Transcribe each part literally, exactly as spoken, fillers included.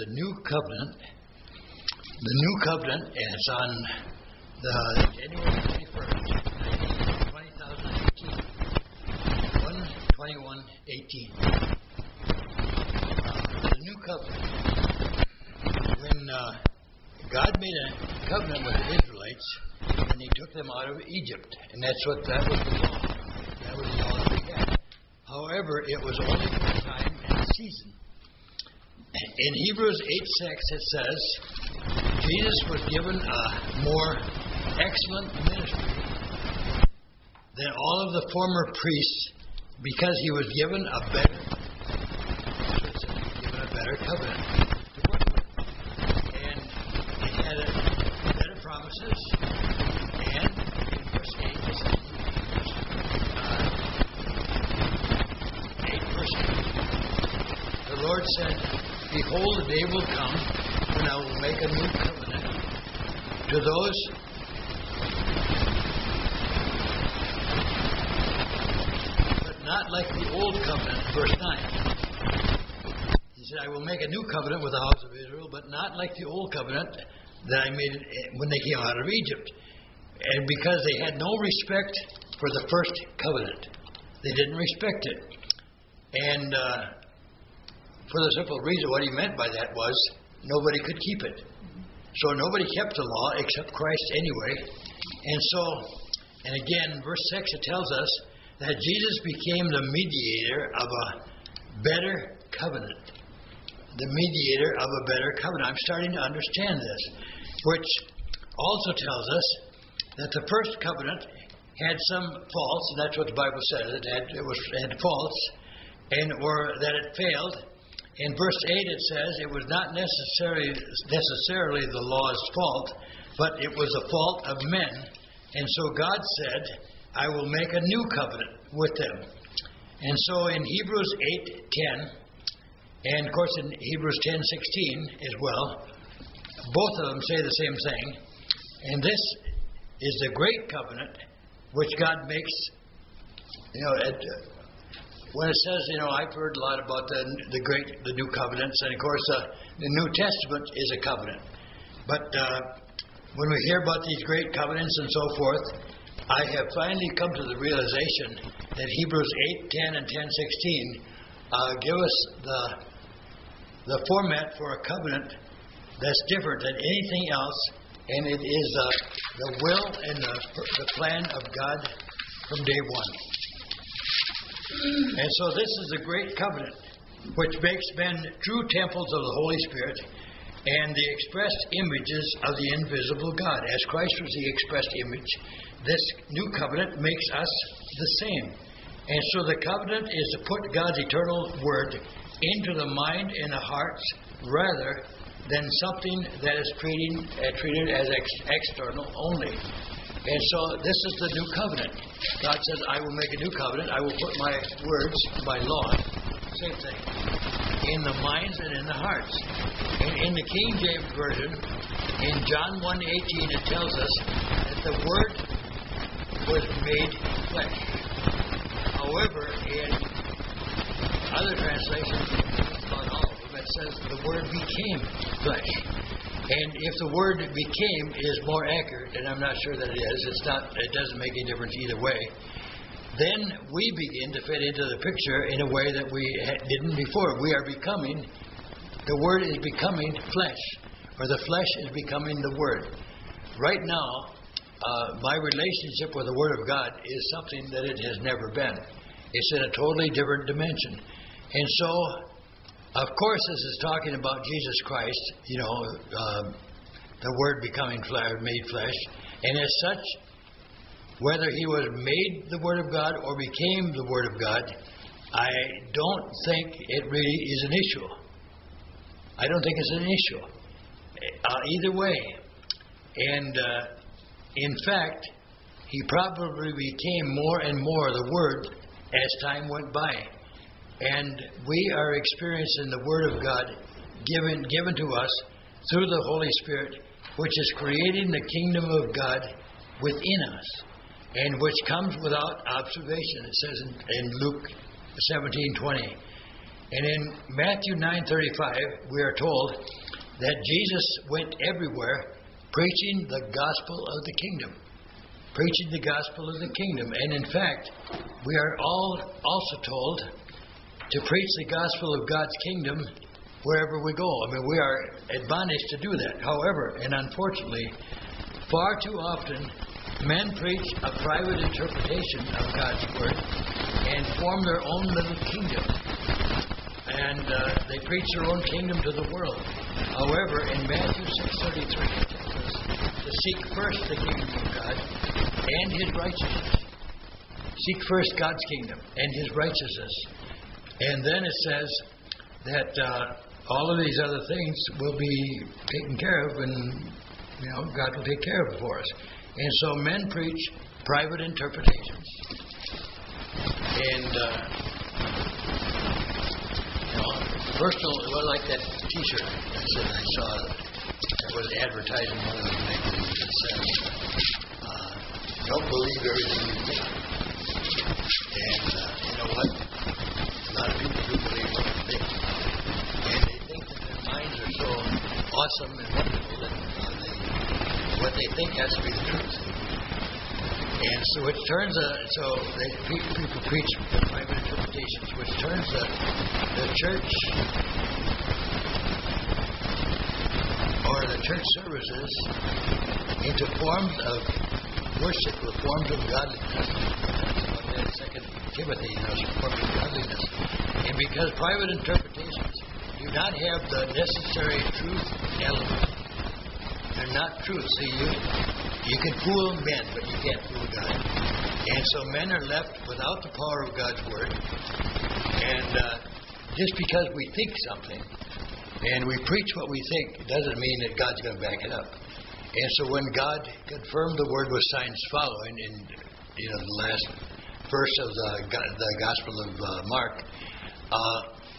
the New Covenant. The New Covenant is on the January twenty-first, twenty eighteen. one twenty-one eighteen. Uh, the New Covenant. When uh, God made a covenant with the Israelites, and He took them out of Egypt, and that's what that was the law. That was the law that we had. However, it was only for a time and a season. In Hebrews eight six it says, Jesus was given a more excellent ministry than all of the former priests because He was given a better, given a better covenant to work with. And it had a better promises. And in verse eight, it says, uh, eight verse eight, the Lord said, behold, the day will come when I will make a new covenant to those but not like the old covenant, verse nine. He said, I will make a new covenant with the house of Israel, but not like the old covenant that I made when they came out of Egypt. And because they had no respect for the first covenant. They didn't respect it. And uh, for the simple reason, what he meant by that was nobody could keep it. So nobody kept the law except Christ anyway. And so, and again, verse six, it tells us that Jesus became the mediator of a better covenant. The mediator of a better covenant. I'm starting to understand this, which also tells us that the first covenant had some faults, and that's what the Bible says. It had, it was, it had faults, and or that it failed. In verse eight it says it was not necessarily necessarily the law's fault, but it was a fault of men. And so God said, I will make a new covenant with them. And so in Hebrews eight ten, and of course in Hebrews ten sixteen as well, both of them say the same thing. And this is the great covenant which God makes, you know, at, uh, when it says, you know, I've heard a lot about the the great, the new covenants, and of course uh, the New Testament is a covenant. But uh, when we hear about these great covenants and so forth, I have finally come to the realization that Hebrews eight ten and ten sixteen uh, give us the the format for a covenant that's different than anything else, and it is uh, the will and the, the plan of God from day one. And so this is a great covenant which makes men true temples of the Holy Spirit and the expressed images of the invisible God. As Christ was the expressed image, this new covenant makes us the same. And so the covenant is to put God's eternal word into the mind and the hearts rather than something that is treating, uh, treated as ex- external only. And so this is the new covenant. God says, I will make a new covenant. I will put my words, my law, same thing, in the minds and in the hearts. And in the King James Version, in John one eighteen, it tells us that the Word was made flesh. However, in other translations, not all of them, it says the Word became flesh. And if the word became is more accurate, and I'm not sure that it is, it's not, it doesn't make any difference either way, then we begin to fit into the picture in a way that we didn't before. We are becoming, the word is becoming flesh, or the flesh is becoming the word. Right now, uh, my relationship with the Word of God is something that it has never been. It's in a totally different dimension. And so, of course, this is talking about Jesus Christ, you know, uh, the Word becoming flesh, made flesh. And as such, whether He was made the Word of God or became the Word of God, I don't think it really is an issue. I don't think it's an issue. Uh, either way. And, uh, in fact, He probably became more and more the Word as time went by. And we are experiencing the Word of God given given to us through the Holy Spirit, which is creating the kingdom of God within us, and which comes without observation. It says in, in Luke seventeen twenty. And in Matthew nine thirty-five, we are told that Jesus went everywhere preaching the gospel of the kingdom. Preaching the gospel of the kingdom. And in fact, we are all also told to preach the gospel of God's kingdom wherever we go. I mean, we are admonished to do that. However, and unfortunately, far too often, men preach a private interpretation of God's word and form their own little kingdom. And uh, they preach their own kingdom to the world. However, in Matthew six thirty-three, it tells us to seek first the kingdom of God and His righteousness. Seek first God's kingdom and His righteousness. And then it says that uh, all of these other things will be taken care of, and you know God will take care of it for us. And so men preach private interpretations. And uh, you know, personal, well, like that T-shirt I said I saw that was advertised in one of the magazines that says, uh, "Don't believe everything you think." And uh, you know what? A lot of people do believe what they think, and they think that their minds are so awesome and wonderful that uh, they, what they think has to be the truth. And so it turns, uh, so they, people preach private interpretations, which turns the, the church or the church services into forms of worship or forms of godliness. Second Timothy, you know, forms of godliness. And because private interpretations do not have the necessary truth element, they're not truth. See, you, you can fool men, but you can't fool God. And so men are left without the power of God's word. And uh, just because we think something and we preach what we think, it doesn't mean that God's going to back it up. And so when God confirmed the word with signs following in you know the last verse of the the Gospel of uh, Mark, uh,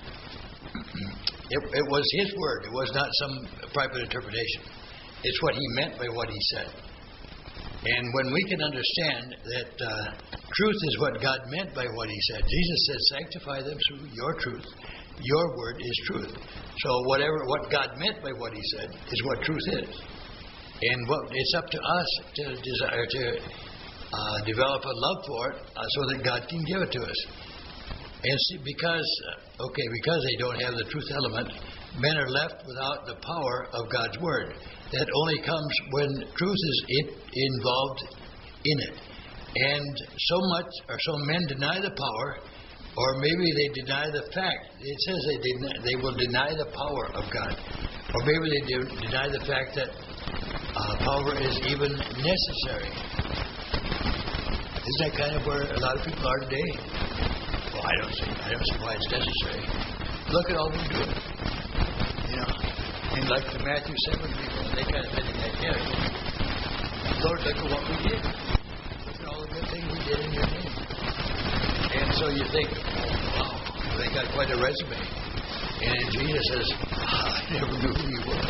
it, it was His word. It was not some private interpretation. It's what He meant by what He said. And when we can understand that uh, truth is what God meant by what He said, Jesus said, "Sanctify them through your truth. Your word is truth." So whatever what God meant by what He said is what truth is. And what it's up to us to desire to uh, develop a love for it, uh, so that God can give it to us. And see, because uh, okay, because they don't have the truth element, men are left without the power of God's word. That only comes when truth is in, involved in it. And so much, or so men deny the power, or maybe they deny the fact. It says they deny, they will deny the power of God, or maybe they do, deny the fact that uh, power is even necessary. Isn't that kind of where a lot of people are today? Well, I don't see. I don't see why it's necessary. Look at all we do. You know, and like the Matthew seven people, they kind of said in that category. Lord, look at what we did. Look at all the good things we did in your name. And so you think, oh, wow, they got quite a resume. And Jesus says, oh, I never knew who you were.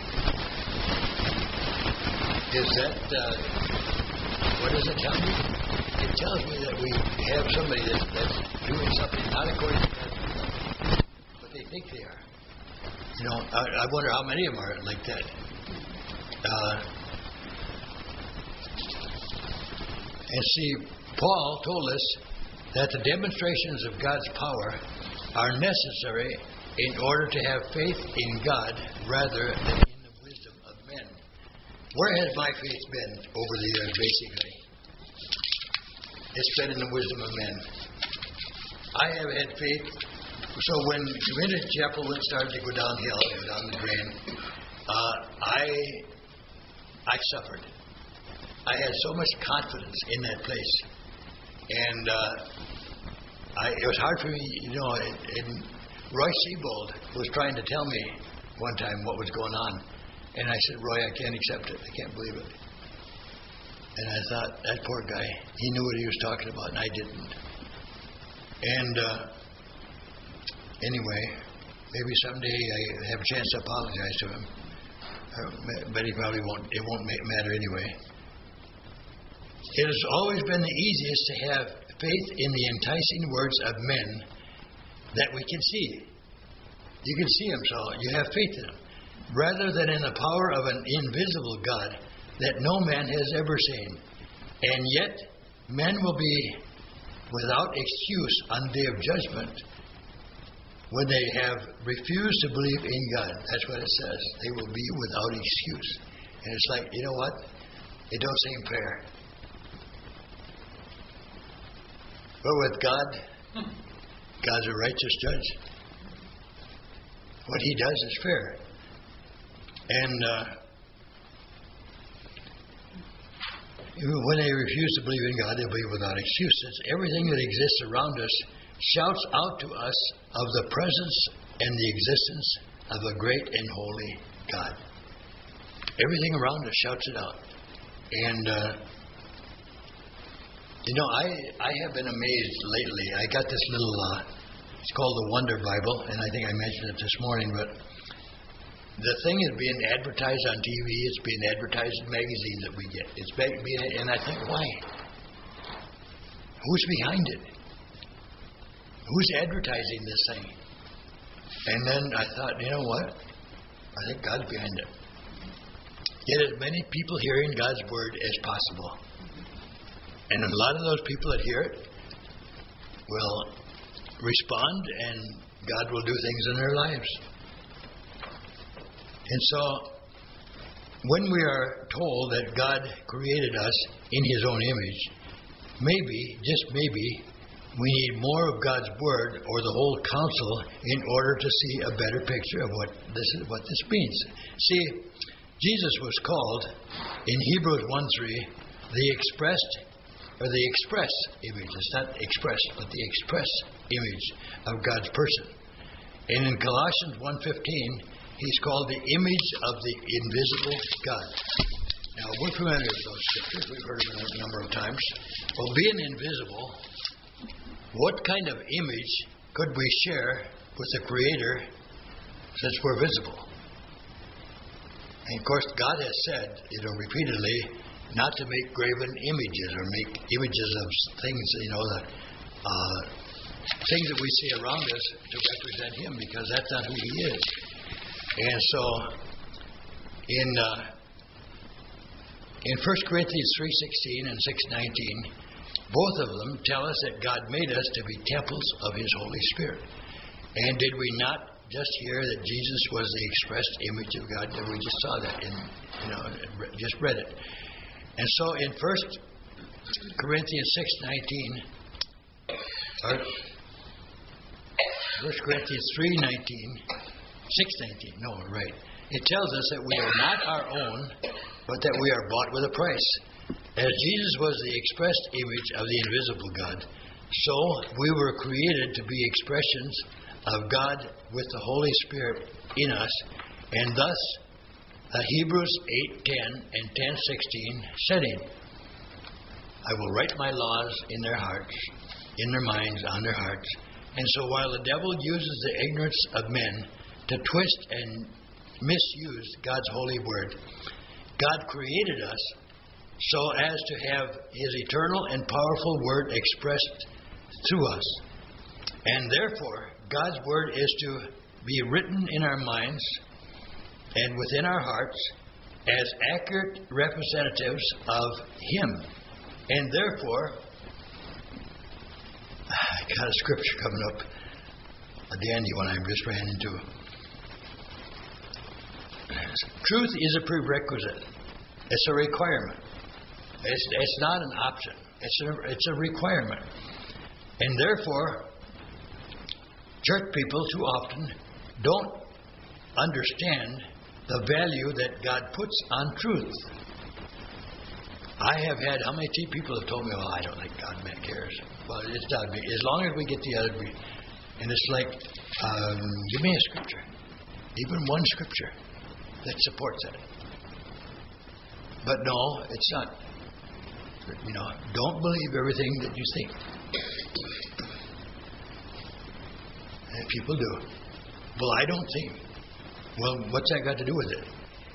Is that, uh, what does it tell me? It tells me that we have somebody that's, that's doing something not according to God's will, but they think they are. You know, I, I wonder how many of them are like that. Uh, and see, Paul told us that the demonstrations of God's power are necessary in order to have faith in God rather than in the wisdom of men. Where has my faith been over the years, basically? It's been in the wisdom of men. I have had faith. So when Community Chapel started to go downhill, go down the drain, uh, I I suffered. I had so much confidence in that place, and uh, I, it was hard for me. You know, and, and Roy Seabold was trying to tell me one time what was going on, and I said, "Roy, I can't accept it. I can't believe it." And I thought, that poor guy, he knew what he was talking about, and I didn't. And uh, anyway, maybe someday I have a chance to apologize to him. Uh, but he probably won't. It won't matter anyway. It has always been the easiest to have faith in the enticing words of men that we can see. You can see Him, so you have faith in Him. Rather than in the power of an invisible God that no man has ever seen. And yet, men will be without excuse on the day of judgment when they have refused to believe in God. That's what it says. They will be without excuse. And it's like, you know what? It don't seem fair. But with God, God's a righteous judge. What He does is fair. And uh, when they refuse to believe in God, they'll be without excuse. Since everything that exists around us shouts out to us of the presence and the existence of a great and holy God. Everything around us shouts it out. And, uh, you know, I, I have been amazed lately. I got this little, uh, it's called the Wonder Bible, and I think I mentioned it this morning, but the thing is being advertised on T V. It's being advertised in magazines that we get. It's being, and I think, why? Who's behind it? Who's advertising this thing? And then I thought, you know what? I think God's behind it. Get as many people hearing God's word as possible. And a lot of those people that hear it will respond, and God will do things in their lives. And so, when we are told that God created us in His own image, maybe, just maybe, we need more of God's Word or the whole counsel in order to see a better picture of what this is, what this means. See, Jesus was called in Hebrews one three the expressed or the express image. It's not expressed, but the express image of God's person. And in Colossians one fifteen, He's called the image of the invisible God. Now, we're familiar with those scriptures. We've heard them a number of times. Well, being invisible, what kind of image could we share with the Creator since we're visible? And, of course, God has said, you know, repeatedly, not to make graven images or make images of things, you know, that, uh, things that we see around us to represent Him, because that's not who He is. And so, in uh, in First Corinthians three sixteen and six nineteen, both of them tell us that God made us to be temples of His Holy Spirit. And did we not just hear that Jesus was the expressed image of God? That we just saw that in, you know, just read it. And so, in First Corinthians six nineteen, or First Corinthians three nineteen. six nineteen, no, right. It tells us that we are not our own, but that we are bought with a price. As Jesus was the expressed image of the invisible God, so we were created to be expressions of God with the Holy Spirit in us, and thus uh, Hebrews eight ten and ten sixteen setting. I will write my laws in their hearts, in their minds, on their hearts. And so while the devil uses the ignorance of men to twist and misuse God's holy word, God created us so as to have His eternal and powerful word expressed through us. And therefore, God's word is to be written in our minds and within our hearts as accurate representatives of Him. And therefore, I got a scripture coming up, a dandy one I just ran into. Truth is a prerequisite. It's a requirement. It's, it's not an option. It's a, it's a requirement. And therefore, church people too often don't understand the value that God puts on truth. I have had, how many people have told me, well, I don't think God cares. Well, it's not me. As long as we get the other, and it's like, um, give me a scripture. Even one scripture that supports it. But no, it's not. You know, don't believe everything that you think. And people do. Well, I don't think. Well, what's that got to do with it?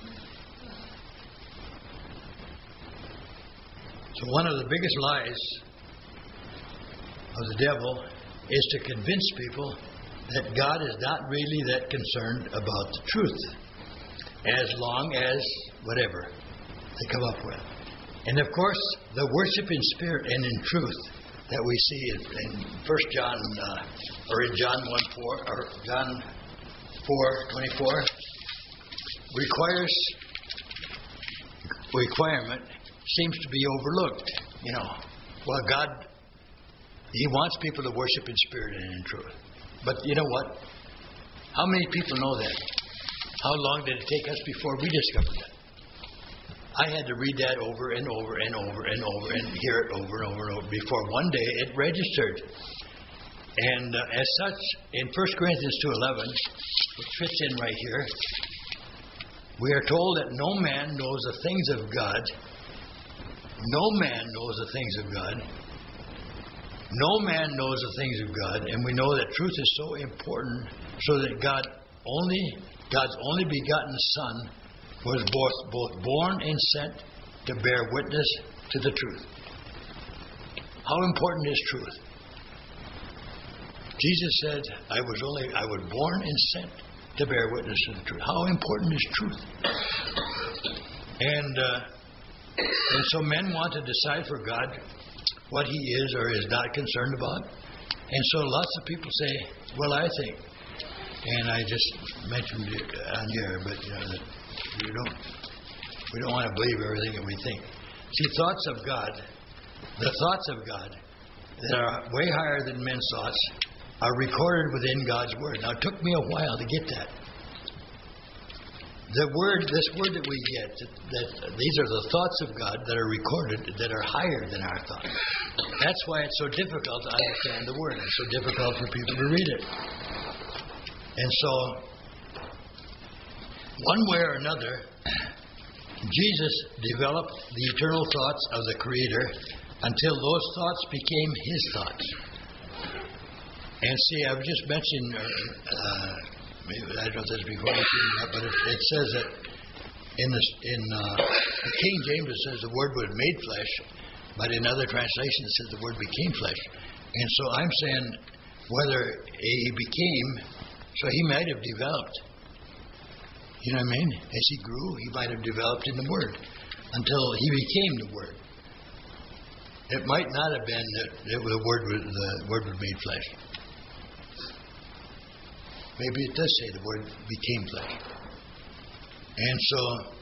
So one of the biggest lies of the devil is to convince people that God is not really that concerned about the truth, as long as whatever they come up with. And of course, the worship in spirit and in truth that we see in, in First John uh, or in John one four or John four twenty four requires requirement seems to be overlooked. You know, well, God, He wants people to worship in spirit and in truth. But you know what? How many people know that? How long did it take us before we discovered that? I had to read that over and over and over and over and hear it over and over and over before one day it registered. And uh, as such, in First Corinthians two eleven, which fits in right here, we are told that no man knows the things of God. No man knows the things of God. No man knows the things of God, and we know that truth is so important, so that God only, God's only begotten Son was both, both born and sent to bear witness to the truth. How important is truth? Jesus said, "I was only, I was born and sent to bear witness to the truth." How important is truth? And uh, and so men want to decide for God what He is or is not concerned about. And so lots of people say, "Well, I think," and I just mentioned it on here, but you know, that we don't we don't want to believe everything that we think. See, thoughts of God, the thoughts of God that are way higher than men's thoughts, are recorded within God's Word. Now, it took me a while to get that. The word, this word that we get, that, that these are the thoughts of God that are recorded, that are higher than our thoughts. That's why it's so difficult to understand the Word. It's so difficult for people to read it. And so, one way or another, Jesus developed the eternal thoughts of the Creator until those thoughts became His thoughts. And see, I've just mentioned, uh, maybe I don't know if this before, but it, it says that in the in uh, the King James it says the Word was made flesh, but in other translations it says the Word became flesh. And so I'm saying whether He became, so He might have developed. You know what I mean? As He grew, He might have developed in the Word until He became the Word. It might not have been that it, the Word was the Word was made flesh. Maybe it does say the Word became flesh. And so,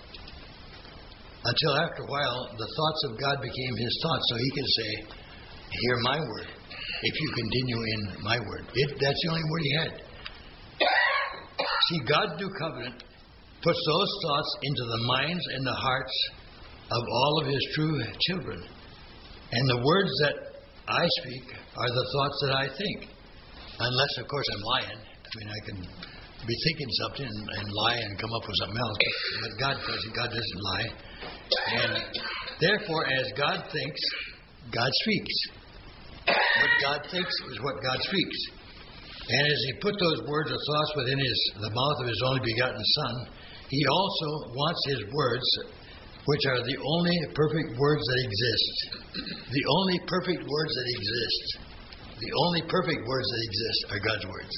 until after a while, the thoughts of God became His thoughts, so He could say, "Hear my word, if you continue in my word." It, that's the only word He had. See, God's new covenant puts those thoughts into the minds and the hearts of all of His true children. And the words that I speak are the thoughts that I think. Unless, of course, I'm lying. I mean, I can be thinking something and, and lie and come up with something else. But, but God doesn't. God doesn't lie. And therefore, as God thinks, God speaks. What God thinks is what God speaks. And as He put those words or thoughts within his, the mouth of His only begotten Son, He also wants His words, which are the only perfect words that exist. The only perfect words that exist. The only perfect words that exist are God's words.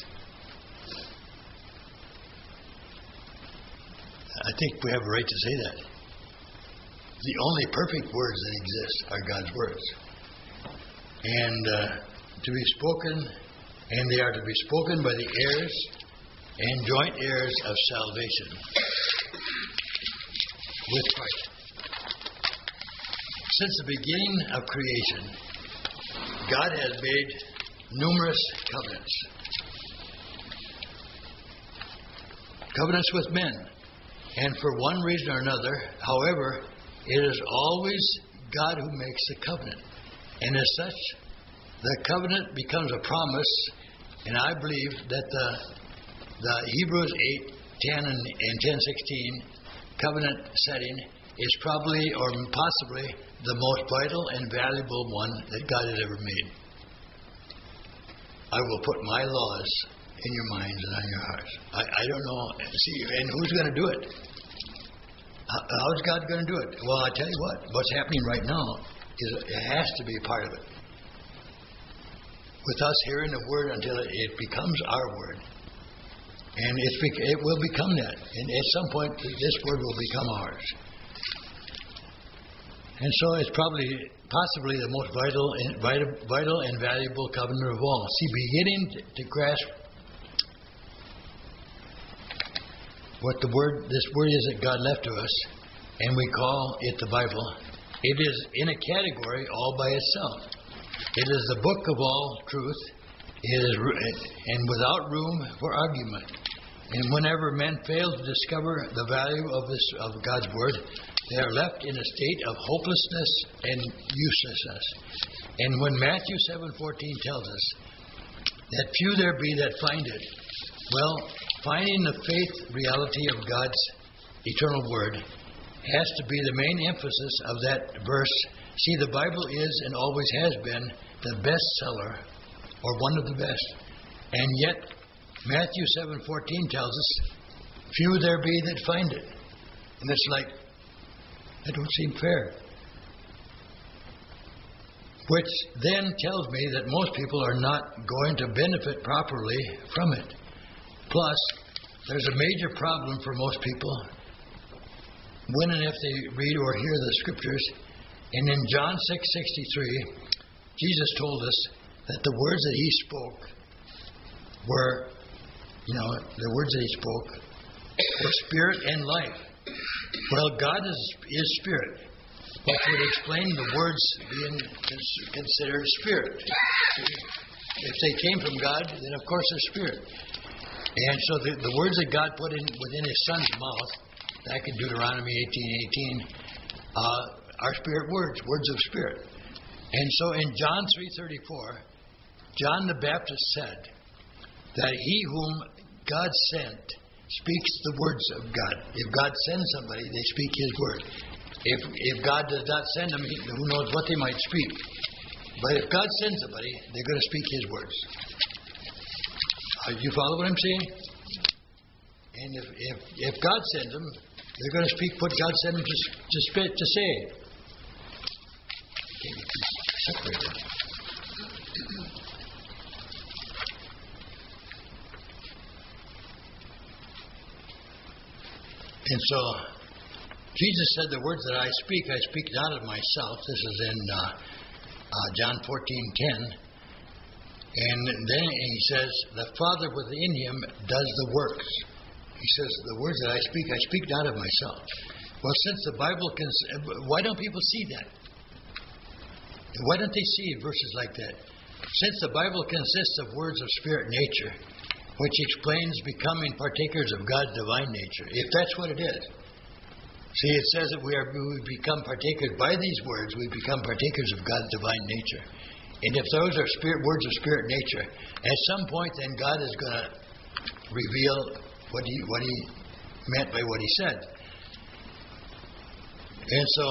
I think we have a right to say that. The only perfect words that exist are God's words. And uh, to be spoken, and they are to be spoken by the heirs and joint heirs of salvation with Christ. Since the beginning of creation, God has made numerous covenants. Covenants with men. And for one reason or another, however, it is always God who makes the covenant. And as such, the covenant becomes a promise. And I believe that the, the Hebrews eight ten and, and ten sixteen covenant setting is probably or possibly the most vital and valuable one that God has ever made. I will put my laws in your minds and on your hearts. I, I don't know. See, and who's going to do it? How, how's God going to do it? Well, I tell you what. What's happening right now is it has to be a part of it. with us hearing the Word until it becomes our Word. And it's, it will become that. And at some point, this Word will become ours. And so it's probably, possibly the most vital and, vital, vital and valuable covenant of all. See, beginning to, to grasp what the Word, this Word is that God left to us, and we call it the Bible. It is in a category all by itself. It is the book of all truth. It is, and without room for argument. And whenever men fail to discover the value of this of God's Word, they are left in a state of hopelessness and uselessness. And when Matthew seven fourteen tells us that few there be that find it, well, finding the faith reality of God's eternal Word has to be the main emphasis of that verse. See, the Bible is and always has been the bestseller, or one of the best. And yet, Matthew seven fourteen tells us, few there be that find it. And it's like, that don't seem fair. Which then tells me that most people are not going to benefit properly from it. Plus, there's a major problem for most people when and if they read or hear the Scriptures. And in John six sixty-three, Jesus told us that the words that He spoke were, you know, the words that He spoke were spirit and life. Well, God is, is spirit, which would explain the words being considered spirit. If they came from God, then of course they're spirit. And so the, the words that God put in within His Son's mouth, back in Deuteronomy eighteen eighteen, uh, are spirit words, words of spirit. And so in John three thirty-four, John the Baptist said that he whom God sent speaks the words of God. If God sends somebody, they speak His word. If if God does not send them, who knows what they might speak. But if God sends somebody, they're going to speak His words. Uh, you follow what I'm saying? And if, if, if God sends them, they're going to speak what God sent them to, to, spit, to say. Okay, separate them. And so, Jesus said, the words that I speak, I speak not of myself. This is in uh, uh, John fourteen ten. And then He says, the Father within Him does the works. He says, the words that I speak, I speak not of myself. Well, since the Bible can, why don't people see that? Why don't they see verses like that? Since the Bible consists of words of spirit nature, which explains becoming partakers of God's divine nature, if that's what it is. See, it says that we are we become partakers by these words, we become partakers of God's divine nature. And if those are spirit words of spirit nature, at some point then God is going to reveal what he what he meant by what He said. And so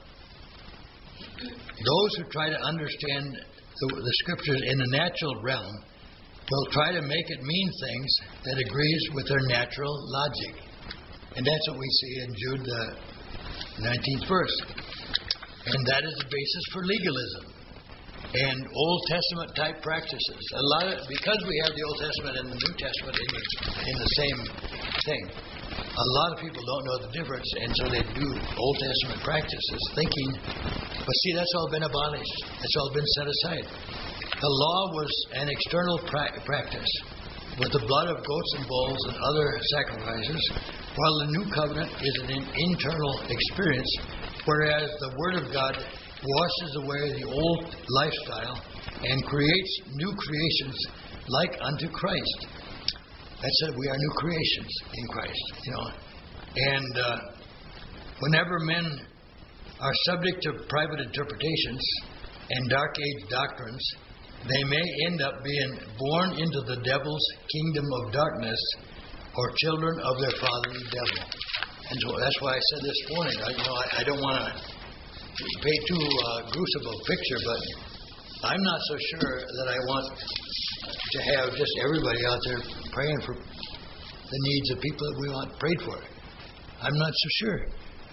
those who try to understand the, the Scriptures in the natural realm will try to make it mean things that agrees with their natural logic. And that's what we see in Jude, the nineteenth verse. And that is the basis for legalism and Old Testament type practices. A lot of, because we have the Old Testament and the New Testament in the, in the same thing, a lot of people don't know the difference, and so they do Old Testament practices thinking, but see, that's all been abolished. That's all been set aside. The law was an external pra- practice with the blood of goats and bulls and other sacrifices, while the new covenant is an internal experience, whereas the Word of God washes away the old lifestyle and creates new creations like unto Christ. That said, we are new creations in Christ, you know. And uh, whenever men are subject to private interpretations and dark age doctrines, they may end up being born into the devil's kingdom of darkness or children of their father the devil. And so that's why I said this morning, I, you know, I, I don't want to paint too uh, gruesome a picture, but I'm not so sure that I want to have just everybody out there praying for the needs of people that we want prayed for. I'm not so sure.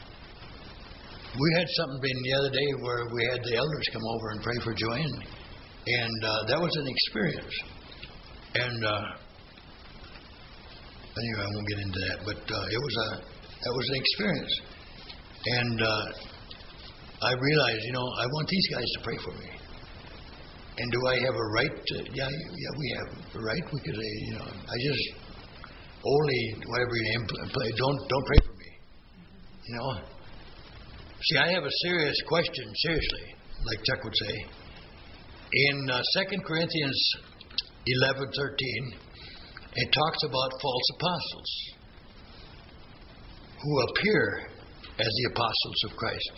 We had something being the other day where we had the elders come over and pray for Joanne. And uh, that was an experience. And uh, anyway, I won't get into that. But uh, it was a that was an experience. And uh, I realized, you know, I want these guys to pray for me. And do I have a right to? Yeah, yeah, we have a right. We could say, you know, I just only whatever your name play. Don't don't pray for me. You know. See, I have a serious question. Seriously, like Chuck would say. In uh, Second Corinthians eleven thirteen, it talks about false apostles who appear as the apostles of Christ.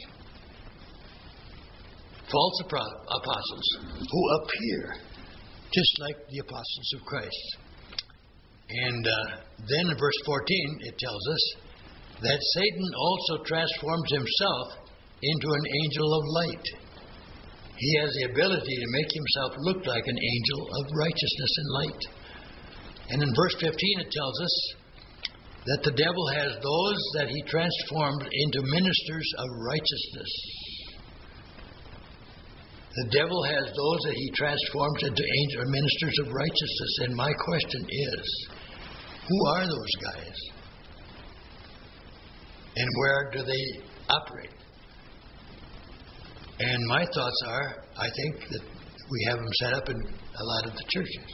False apostles who appear just like the apostles of Christ. And uh, then in verse fourteen, it tells us that Satan also transforms himself into an angel of light. He has the ability to make himself look like an angel of righteousness and light. And in verse fifteen, it tells us that the devil has those that he transformed into ministers of righteousness. The devil has those that he transforms into angel ministers of righteousness. And my question is, who are those guys? And where do they operate? And my thoughts are, I think that we have them set up in a lot of the churches.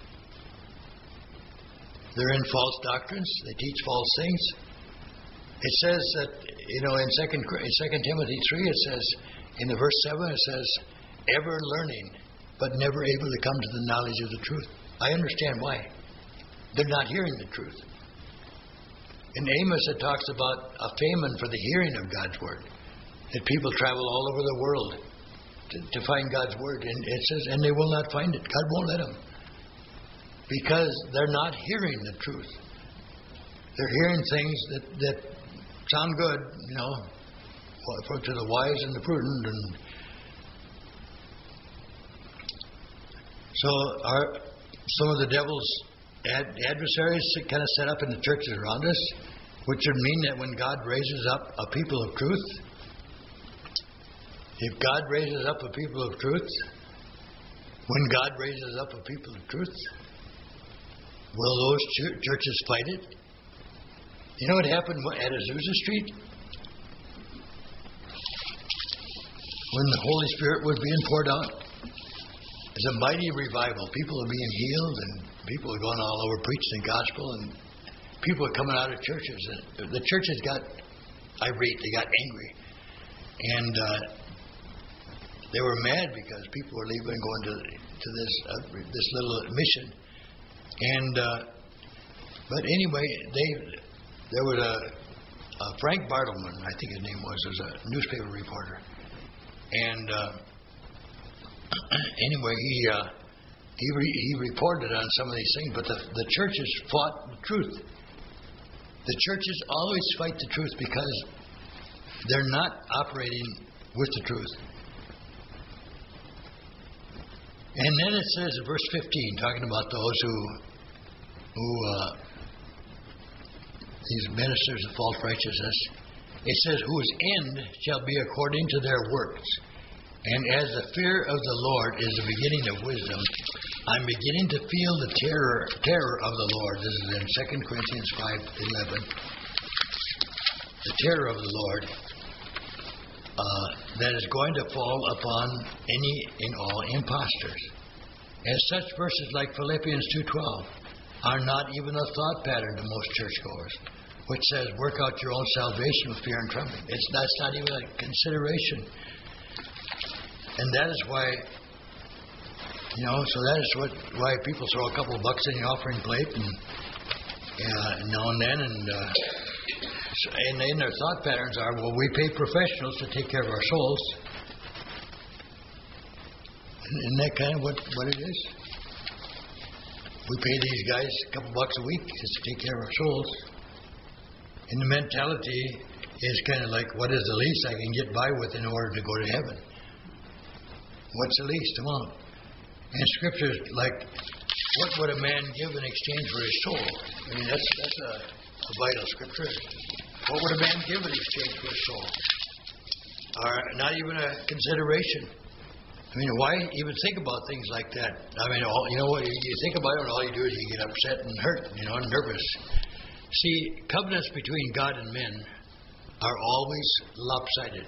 They're in false doctrines. They teach false things. It says that, you know, in Second Second Timothy three, it says, in the verse seven, it says, ever learning, but never able to come to the knowledge of the truth. I understand why. They're not hearing the truth. In Amos, it talks about a famine for the hearing of God's word. That people travel all over the world to, to find God's word. And it says, and they will not find it. God won't let them. Because they're not hearing the truth. They're hearing things that, that sound good, you know, for to the wise and the prudent. And so are some of the devil's ad, adversaries kind of set up in the churches around us, which would mean that when God raises up a people of truth, if God raises up a people of truth, when God raises up a people of truth, will those ch- churches fight it? You know what happened at Azusa Street? When the Holy Spirit was being poured out, it's a mighty revival. People are being healed, and people are going all over preaching the gospel, and people are coming out of churches. And the churches got irate. They got angry. And uh, they were mad because people were leaving and going to to this uh, this little mission. And uh, but anyway, they there was a, a Frank Bartleman, I think his name was, was a newspaper reporter. And uh, anyway, he uh, he re- he reported on some of these things. But the the churches fought the truth. The churches always fight the truth because they're not operating with the truth. And then it says in verse fifteen, talking about those who, who uh, these ministers of false righteousness, it says, whose end shall be according to their works. And as the fear of the Lord is the beginning of wisdom, I'm beginning to feel the terror terror of the Lord. This is in Second Corinthians five eleven. The terror of the Lord Uh, that is going to fall upon any and all impostors. As such verses like Philippians two twelve are not even a thought pattern to most churchgoers, which says, work out your own salvation with fear and trembling. It's that's not even a consideration. And that is why, you know, so that is what why people throw a couple of bucks in the offering plate and uh, now and then, and uh, So, and then their thought patterns are, well, we pay professionals to take care of our souls. Isn't that kind of what, what it is? We pay these guys a couple bucks a week just to take care of our souls. And the mentality is kind of like, what is the least I can get by with in order to go to heaven? What's the least amount? And Scripture is like, what would a man give in exchange for his soul? I mean, that's that's a, a vital Scripture. What would a man give in exchange for his soul? Or not even a consideration. I mean, why even think about things like that? I mean, all, you know what? You, you think about it, and all you do is you get upset and hurt, you know, and nervous. See, covenants between God and men are always lopsided.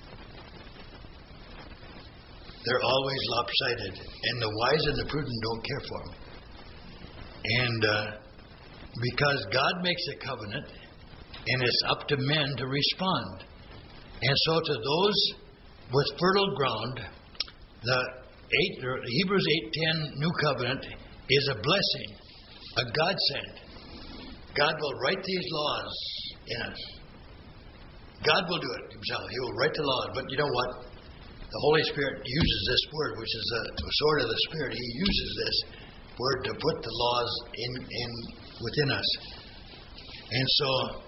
They're always lopsided, and the wise and the prudent don't care for them. And uh, because God makes a covenant, and it's up to men to respond. And so to those with fertile ground, the eight, Hebrews eight ten New Covenant is a blessing, a godsend. God will write these laws in us. God will do it himself. He will write the laws. But you know what? The Holy Spirit uses this word, which is a sword of the Spirit. He uses this word to put the laws in, in within us. And so,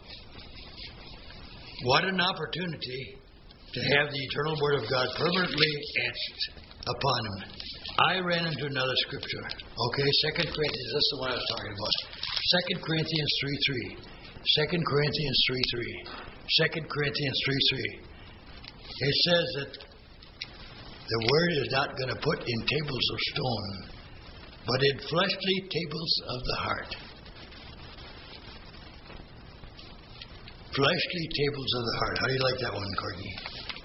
what an opportunity to have the eternal Word of God permanently etched upon him. I ran into another scripture. Okay, Second Corinthians, that's the one I was talking about. Second Corinthians three three. Second Corinthians three three. Second Corinthians three three. It says that the Word is not going to put in tables of stone, but in fleshly tables of the heart. Fleshly tables of the heart. How do you like that one, Corky?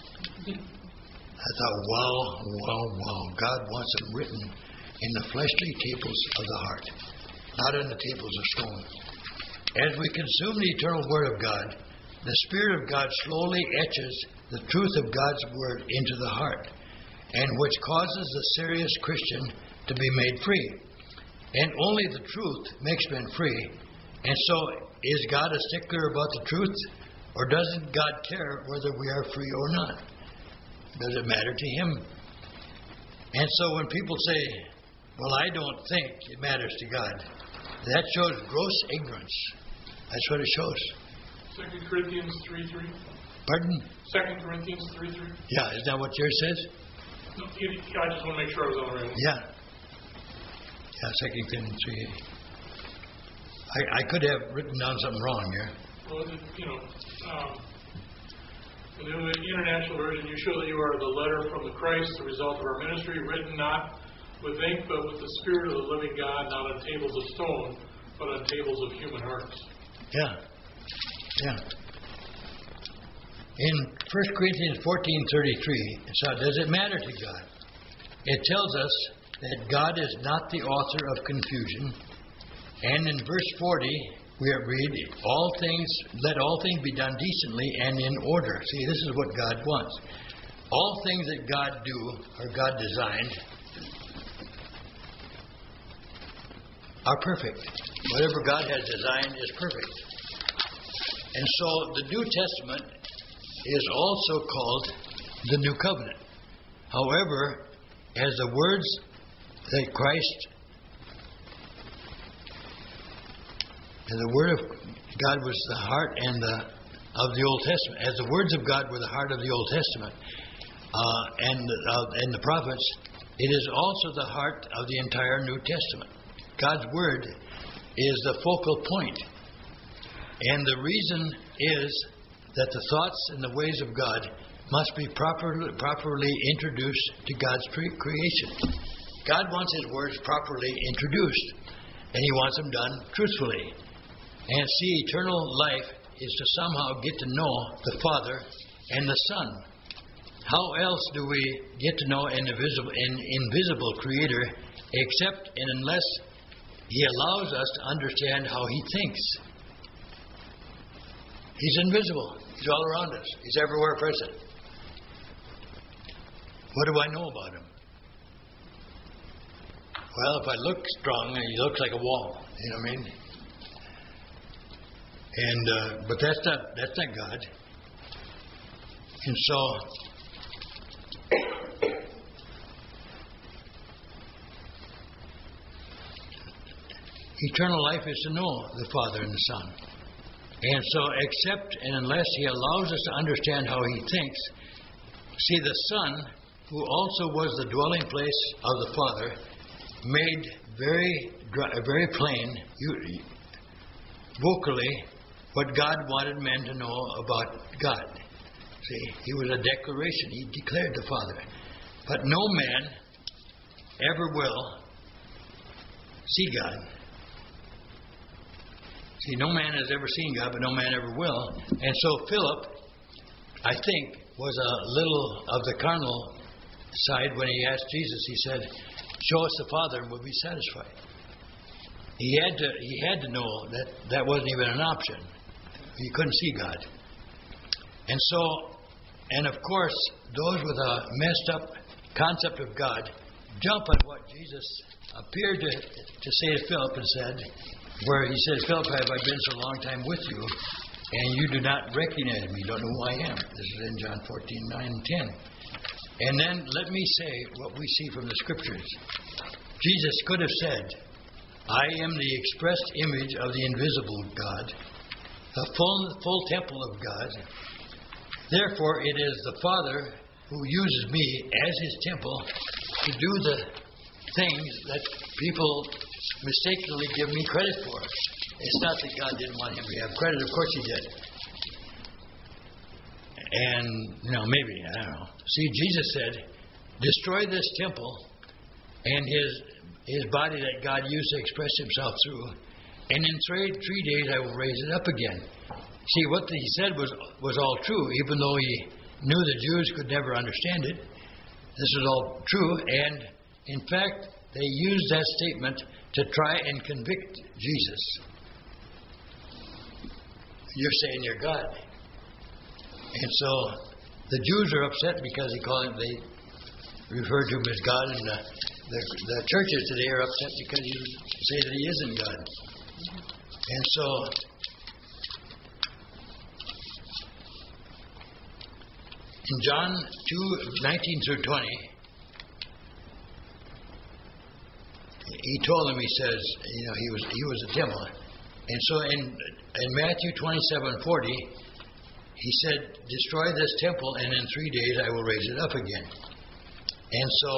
I thought, wow, wow, wow. God wants it written in the fleshly tables of the heart, not in the tables of stone. As we consume the eternal Word of God, the Spirit of God slowly etches the truth of God's Word into the heart, and which causes the serious Christian to be made free. And only the truth makes men free. And so, is God a stickler about the truth? Or doesn't God care whether we are free or not? Does it matter to Him? And so when people say, well, I don't think it matters to God, that shows gross ignorance. That's what it shows. Second Corinthians three three. Pardon? Second Corinthians three three. Yeah, is that what yours says? No, I just want to make sure I was on the right one. Yeah. Yeah, Second Corinthians three. I, I could have written down something wrong here. Well, you know, um, in the International Version, you show that you are the letter from the Christ, the result of our ministry, written not with ink, but with the Spirit of the living God, not on tables of stone, but on tables of human hearts. Yeah. Yeah. In First Corinthians fourteen thirty-three, so does it matter to God? It tells us that God is not the author of confusion. And in verse forty, we read, all things, let all things be done decently and in order. See, this is what God wants. All things that God do, or God designed, are perfect. Whatever God has designed is perfect. And so the New Testament is also called the New Covenant. However, as the words that Christ, and the Word of God was the heart and the of the Old Testament, as the words of God were the heart of the Old Testament uh, and uh, and the prophets, it is also the heart of the entire New Testament. God's Word is the focal point, and the reason is that the thoughts and the ways of God must be properly properly introduced to God's creation. God wants His words properly introduced, and He wants them done truthfully. And see, eternal life is to somehow get to know the Father and the Son. How else do we get to know an invisible, an invisible Creator except and unless He allows us to understand how He thinks? He's invisible. He's all around us. He's everywhere present. What do I know about Him? Well, if I look strong, He looks like a wall. You know what I mean? And uh, but that's not that's not God. And so eternal life is to know the Father and the Son. And so except and unless He allows us to understand how He thinks, see, the Son, who also was the dwelling place of the Father, made very very plain, vocally, what God wanted men to know about God. See, He was a declaration. He declared the Father. But no man ever will see God. See, no man has ever seen God, but no man ever will. And so Philip, I think, was a little of the carnal side when he asked Jesus. He said, "Show us the Father and we'll be satisfied." He had to, he had to know that that wasn't even an option. He couldn't see God. And so, and of course, those with a messed up concept of God jump on what Jesus appeared to, to say to Philip and said, where he said, "Philip, have I been so long time with you, and you do not recognize me, don't know who I am." This is in John fourteen, nine and ten. And then let me say what we see from the Scriptures. Jesus could have said, "I am the expressed image of the invisible God, the full, full temple of God. Therefore, it is the Father who uses me as His temple to do the things that people mistakenly give me credit for." It's not that God didn't want Him to have credit. Of course He did. And, you know, maybe, I don't know. See, Jesus said, "Destroy this temple and His His body that God used to express Himself through, and in three, three days I will raise it up again." See, what He said was, was all true, even though He knew the Jews could never understand it. This is all true, and in fact, they used that statement to try and convict Jesus. "You're saying you're God." And so the Jews are upset because he called him, they refer to him as God, and the, the, the churches today are upset because you say that He isn't God. And so in John two, nineteen through twenty, He told him, He says, you know, he was he was a temple. And so in in Matthew twenty-seven forty, He said, "Destroy this temple, and in three days I will raise it up again." And so,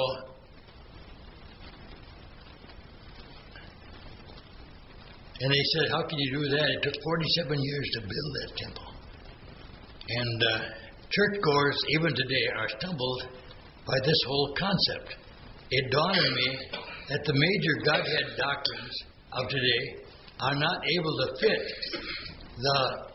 and they said, "How can you do that? It took forty-seven years to build that temple." And uh, churchgoers, even today, are stumbled by this whole concept. It dawned on me that the major Godhead doctrines of today are not able to fit the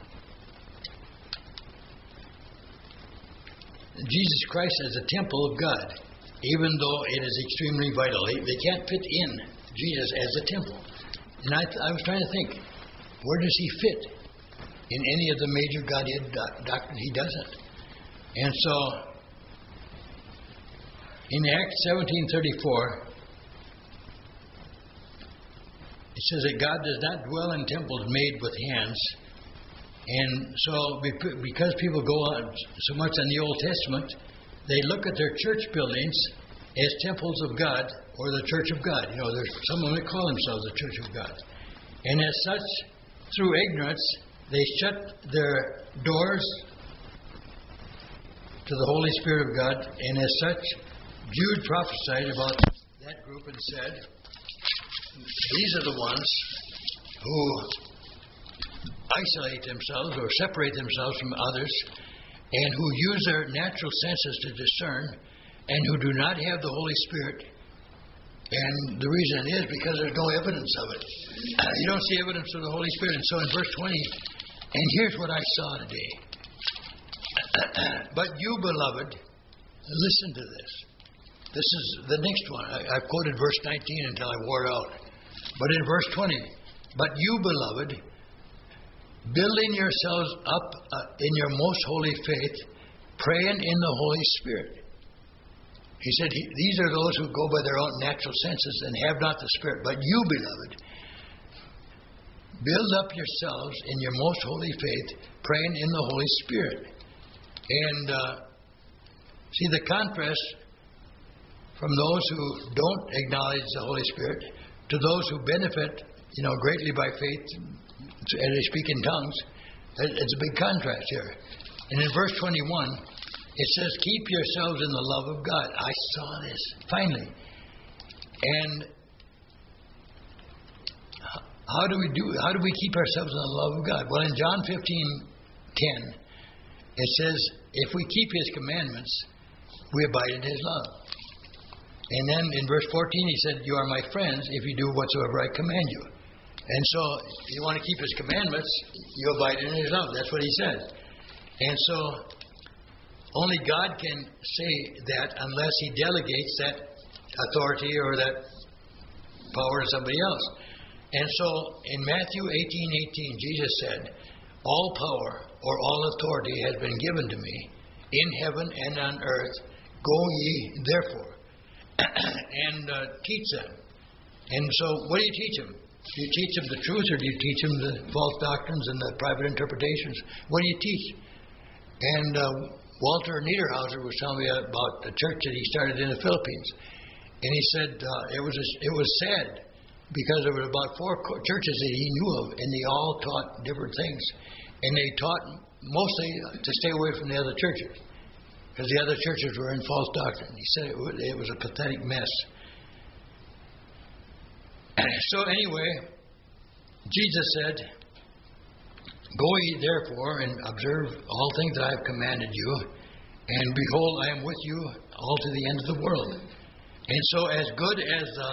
Jesus Christ as a temple of God, even though it is extremely vital. They, they can't fit in Jesus as a temple. And I, I was trying to think, where does He fit in any of the major Godhead doc- doctrines? He doesn't. And so, in Acts seventeen thirty-four, it says that God does not dwell in temples made with hands. And so, because people go on so much in the Old Testament, they look at their church buildings as temples of God or the Church of God. You know, there's someone that call themselves the Church of God. And as such, through ignorance, they shut their doors to the Holy Spirit of God. And as such, Jude prophesied about that group and said, "These are the ones who isolate themselves or separate themselves from others, and who use their natural senses to discern, and who do not have the Holy Spirit." And the reason is because there's no evidence of it. You don't see evidence of the Holy Spirit. And so in verse twenty, and here's what I saw today. "But you, beloved," listen to this. This is the next one. I, I've quoted verse nineteen until I wore out. But in verse twenty, "But you, beloved, building yourselves up uh, in your most holy faith, praying in the Holy Spirit." He said, he, these are those who go by their own natural senses and have not the Spirit. "But you, beloved, build up yourselves in your most holy faith, praying in the Holy Spirit." And uh, see the contrast from those who don't acknowledge the Holy Spirit to those who benefit, you know, greatly by faith and they speak in tongues. It's a big contrast here. And in verse twenty-one, it says, "Keep yourselves in the love of God." I saw this, finally. And how do we do? How do we keep ourselves in the love of God? Well, in John fifteen ten, it says, "If we keep His commandments, we abide in His love. And then in verse fourteen, He said, you are my friends if you do whatsoever I command you. And so, if you want to keep His commandments, you abide in His love. That's what He says. And so, only God can say that unless He delegates that authority or that power to somebody else. And so, in Matthew eighteen eighteen, Jesus said, all power or all authority has been given to me in heaven and on earth. Go ye therefore and uh, teach them. And so, what do you teach them? Do you teach them the truth, or do you teach them the false doctrines and the private interpretations? What do you teach? And uh, Walter Niederhauser was telling me about the church that he started in the Philippines, and he said uh, it was a, it was sad because there were about four churches that he knew of, and they all taught different things, and they taught mostly to stay away from the other churches because the other churches were in false doctrine. He said it was, it was a pathetic mess. So anyway, Jesus said, go ye therefore and observe all things that I have commanded you, and behold, I am with you all to the end of the world. And so as good as uh,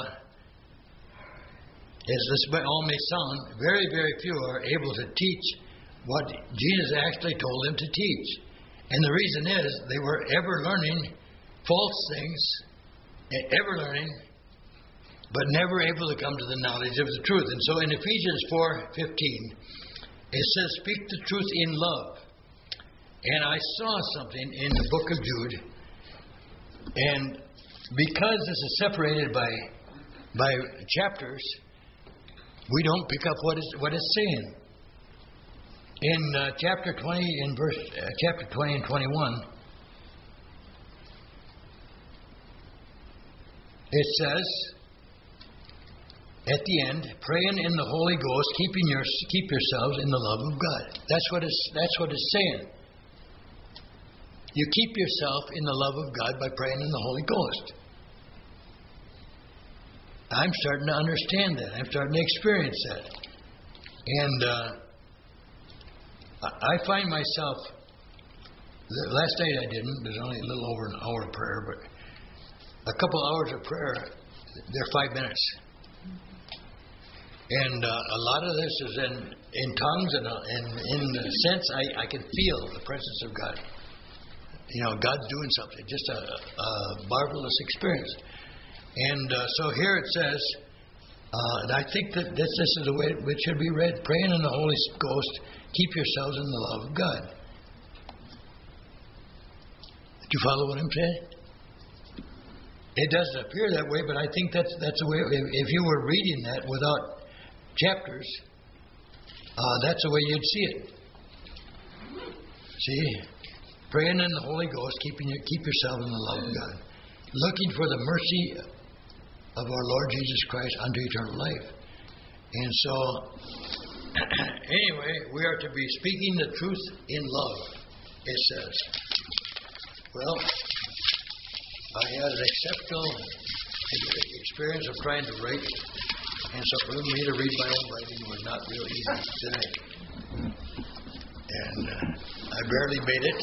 as this all may sound, very, very few are able to teach what Jesus actually told them to teach. And the reason is they were ever learning false things, ever learning, but never able to come to the knowledge of the truth. And so in Ephesians four fifteen, it says, speak the truth in love. And I saw something in the book of Jude, and because this is separated by by chapters, we don't pick up what is what it's saying. In uh, chapter twenty, in verse uh, chapter twenty and twenty-one, it says, at the end, praying in the Holy Ghost, keeping your keep yourselves in the love of God. That's what it's that's what it's saying. You keep yourself in the love of God by praying in the Holy Ghost. I'm starting to understand that. I'm starting to experience that. And uh, I find myself, last night I didn't, there's only a little over an hour of prayer, but a couple hours of prayer, they're five minutes. And uh, a lot of this is in, in tongues, and, uh, and in a sense, I, I can feel the presence of God. You know, God's doing something, just a, a marvelous experience. And uh, so here it says, uh, and I think that this, this is the way it should be read, praying in the Holy Ghost, keep yourselves in the love of God. Do you follow what I'm saying? It doesn't appear that way, but I think that's that's the way. If, if you were reading that without chapters, uh, that's the way you'd see it. See, praying in the Holy Ghost, keeping your, keep yourself in the love of God, looking for the mercy of our Lord Jesus Christ unto eternal life. And so, anyway, we are to be speaking the truth in love, it says. Well, I had an exceptional experience of trying to write, and so for me to read my own writing was not real easy tonight. And uh, I barely made it.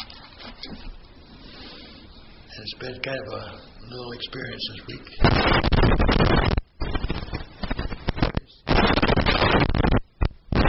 And it's been kind of a little experience this week.